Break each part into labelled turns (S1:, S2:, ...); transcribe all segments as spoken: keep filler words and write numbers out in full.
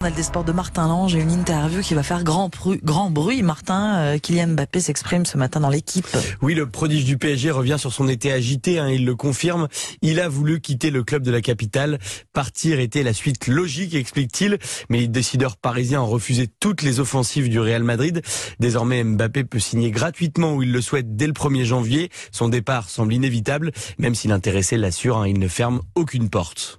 S1: On a des sports de Martin Lange et une interview qui va faire grand, bruit. Grand bruit. Martin, euh, Kylian Mbappé s'exprime ce matin dans l'équipe.
S2: Oui, le prodige du P S G revient sur son été agité, hein, il le confirme. Il a voulu quitter le club de la capitale. Partir était la suite logique, explique-t-il. Mais les décideurs parisiens ont refusé toutes les offensives du Real Madrid. Désormais, Mbappé peut signer gratuitement où il le souhaite dès le premier janvier. Son départ semble inévitable, même si l'intéressé l'assure, hein, il ne ferme aucune porte.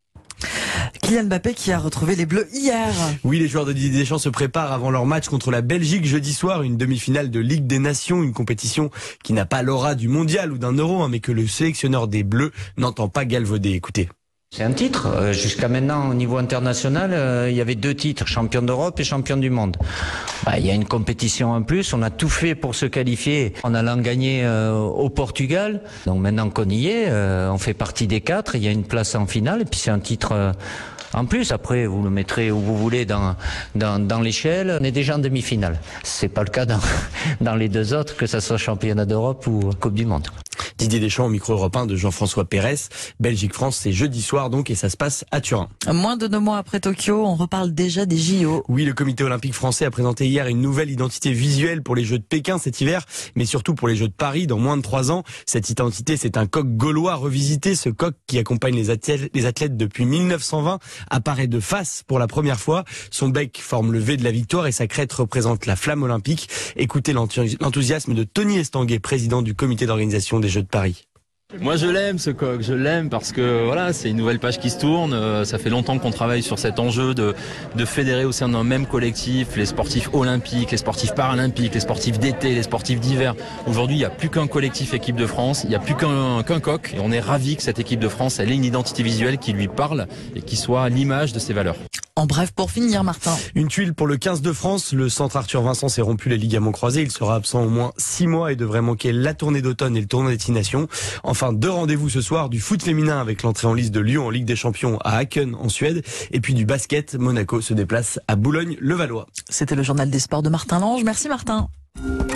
S1: Kylian Mbappé qui a retrouvé les Bleus hier.
S2: Oui, les joueurs de Didier Deschamps se préparent avant leur match contre la Belgique jeudi soir, une demi-finale de Ligue des Nations, une compétition qui n'a pas l'aura du mondial ou d'un euro, hein, mais que le sélectionneur des Bleus n'entend pas galvauder. Écoutez.
S3: C'est un titre. Euh, jusqu'à maintenant, au niveau international, euh, il y avait deux titres, champion d'Europe et champion du monde. Bah, il y a une compétition en plus. On a tout fait pour se qualifier en allant gagner euh, au Portugal. Donc maintenant qu'on y est, euh, on fait partie des quatre. Il y a une place en finale et puis c'est un titre euh, en plus. Après, vous le mettrez où vous voulez dans dans, dans l'échelle. On est déjà en demi-finale. C'est pas le cas dans dans les deux autres, que ça soit championnat d'Europe ou Coupe du Monde.
S2: Didier Deschamps au micro européen de Jean-François Pérez. Belgique-France, c'est jeudi soir donc et ça se passe à Turin.
S1: Moins de deux mois après Tokyo, on reparle déjà des J O.
S2: Oui, le comité olympique français a présenté hier une nouvelle identité visuelle pour les Jeux de Pékin cet hiver, mais surtout pour les Jeux de Paris dans moins de trois ans. Cette identité, c'est un coq gaulois revisité. Ce coq qui accompagne les athlètes, les athlètes depuis mille neuf cent vingt apparaît de face pour la première fois. Son bec forme le V de la victoire et sa crête représente la flamme olympique. Écoutez l'enthousiasme de Tony Estanguet, président du comité d'organisation des Jeux de Paris.
S4: Moi je l'aime ce coq, je l'aime parce que voilà, c'est une nouvelle page qui se tourne, euh, ça fait longtemps qu'on travaille sur cet enjeu de, de fédérer au sein d'un même collectif les sportifs olympiques, les sportifs paralympiques, les sportifs d'été, les sportifs d'hiver. Aujourd'hui il n'y a plus qu'un collectif équipe de France, il n'y a plus qu'un qu'un coq et on est ravis que cette équipe de France elle ait une identité visuelle qui lui parle et qui soit l'image de ses valeurs.
S1: En bref, pour finir, Martin.
S2: Une tuile pour le quinze de France. Le centre Arthur Vincent s'est rompu les ligaments croisés. Il sera absent au moins six mois et devrait manquer la tournée d'automne et le tournoi destination. Enfin, deux rendez-vous ce soir. Du foot féminin avec l'entrée en liste de Lyon en Ligue des Champions à Aken en Suède. Et puis du basket. Monaco se déplace à Boulogne-le-Valois.
S1: C'était le journal des sports de Martin Lange. Merci Martin.